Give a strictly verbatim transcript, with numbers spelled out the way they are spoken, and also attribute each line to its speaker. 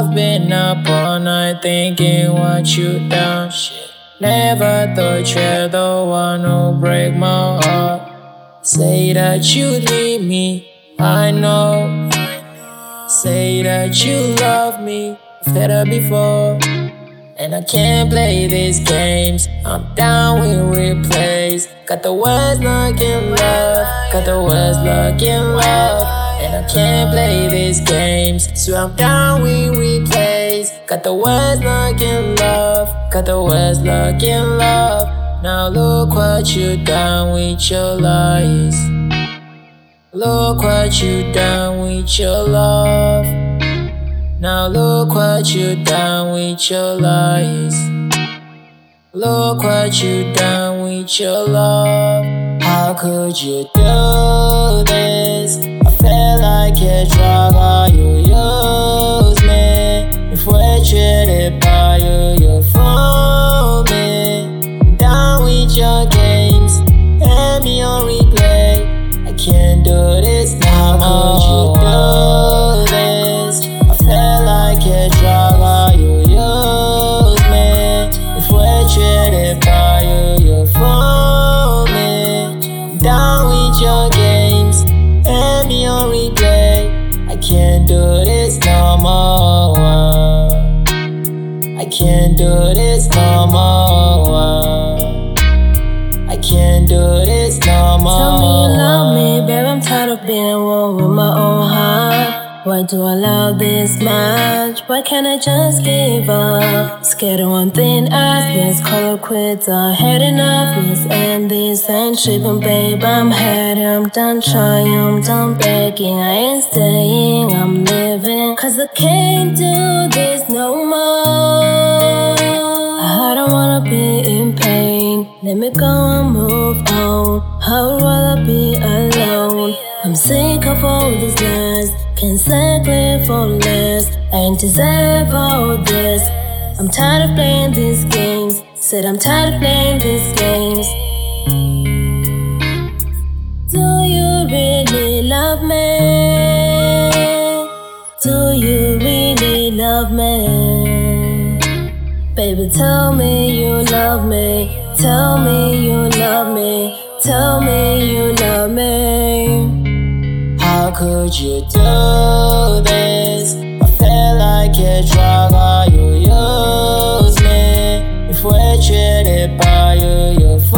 Speaker 1: I've been up all night thinking what you done. Shit. Never thought you're the one who break my heart. Say that you leave me, I know. Say that you love me, I've said it before. And I can't play these games, I'm down with replays. Got the words like in love, got the words like in love. And I can't play these games, so I'm down with replays. Got the words like in love, got the words like in love. Now look what you done with your lies. Look what you done with your love. Now look what you done with your lies. Look what you done with your love. How could you do this? I feel like a drug, or you use me. If we're treated by you, you fool me. Down with your games, and me on replay. I can't do this now. How could you do this? I feel like a drug, or you use me. If we're treated by you, you fool me. Down with your games, and me on replay. I can't do this no more. I can't do this no more. I can't do this no more.
Speaker 2: Tell me you love me, babe, I'm tired of being one with my own heart. Why do I love this much? Why can't I just give up? Scared of one thing, I let's call it quits. I had enough, let's end this ain't tripping, babe, I'm heading. I'm done trying, I'm done begging. I ain't staying, I'm living. Cause I can't do this no more. I don't wanna be in pain. Let me go and move on. I would rather be alone. I'm sick of all these lies. Can't settle for less. I ain't deserve all this. I'm tired of playing these games. Said I'm tired of playing these games. Do you really love me? Do you really love me? Baby, tell me you love me. Tell me you love me. Tell me you love me.
Speaker 1: How could you do this? I feel like a drug, or you use me. If we're treated by you, you